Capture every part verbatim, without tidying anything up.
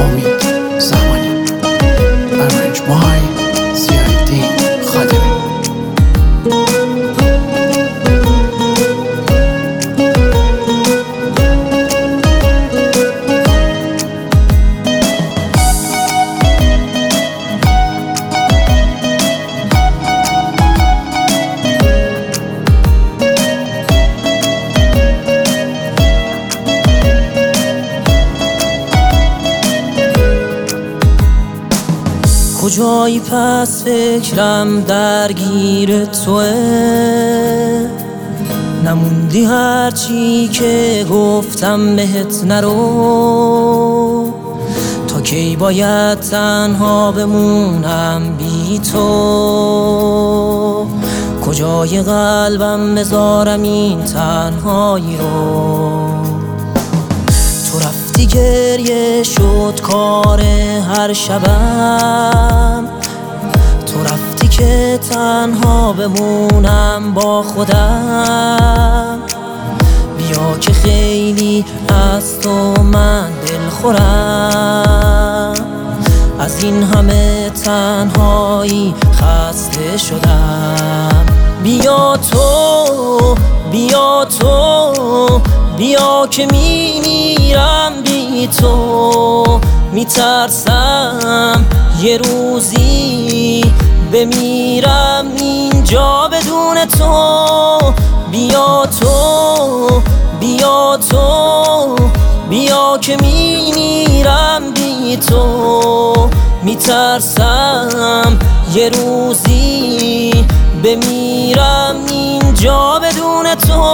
امید زمانی. Arranged by زیادالدین خادمی. کجایی پس فکرم درگیر توه، نموندی هرچی که گفتم بهت نرو. تا کی باید تنها بمونم بی تو؟ کجای قلبم بذارم این تنهایی رو؟ تو رفتی گریه شد کار هر شبم، تو رفتی که تنها بمونم با خودم. بیا که خیلی از تو من دل خورم، از این همه تنهایی خسته شدم. بیا تو بیا تو بیا که می میرم بی تو. میترسم یه روزی بمیرم اینجا بدون تو. بیا تو بیا تو بیا که می میرم بی تو. میترسم یه روزی بمیرم اینجا بدون تو.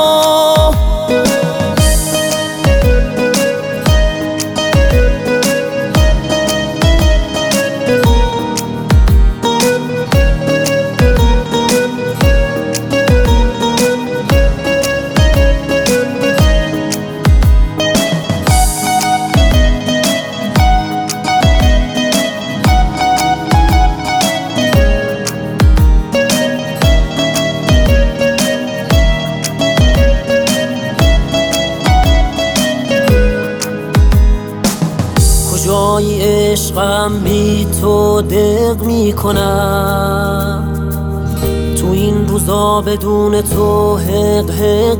کجای عشقم بی تو دق میکنم، تو این روزا بدون تو حق حق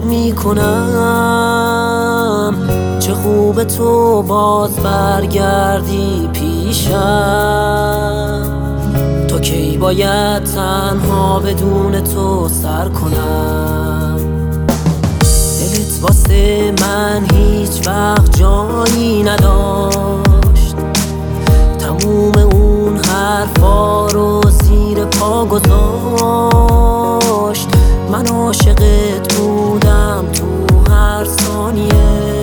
میکنم. چه خوب تو باز برگردی پیشم، تا کی باید تنها بدون تو سر کنم. دلت واسه من هیچ وقت جایی نداشت، تموم اون حرفا رو زیر پا گذاشت. من عاشقت بودم تو هر ثانیه،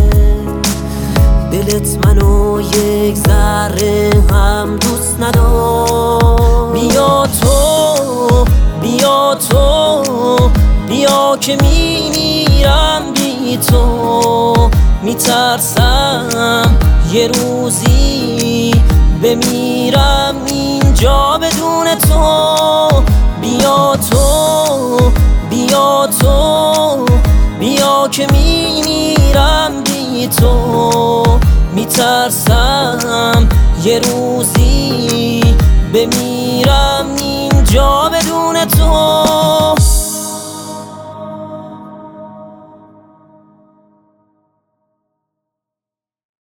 دلت منو یک ذره هم دوست نداشت. بیا تو بیا تو بیا که می میرم بی تو. میترسم یه روزی بمیرم اینجا بدون تو. بیا تو بیا تو بیا که می میرم بی تو. میترسم یه روزی بمیرم اینجا بدون تو.